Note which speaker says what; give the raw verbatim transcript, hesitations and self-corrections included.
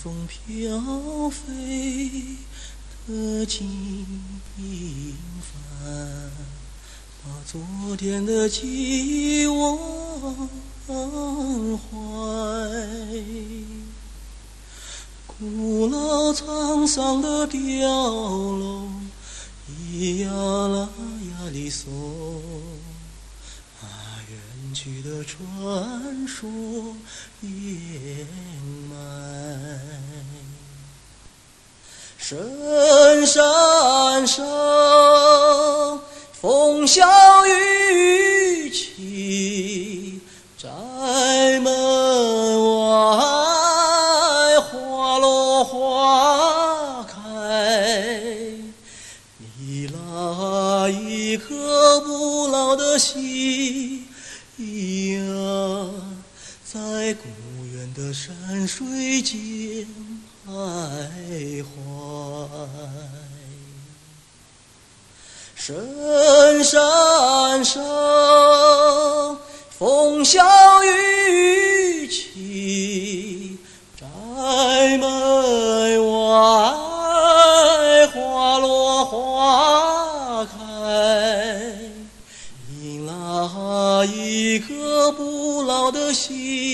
Speaker 1: 风飘飞的经幡，把昨天的记忆忘怀。古老沧桑的碉楼，咿呀啦呀里嗦，啊，远去的传说掩埋。深山上，风萧雨起，宅门外花落花开。你那一颗不老的心呀，在古远的山水间徘徊。深山上，风萧雨起，宅门外花落花开。因那一颗不老的心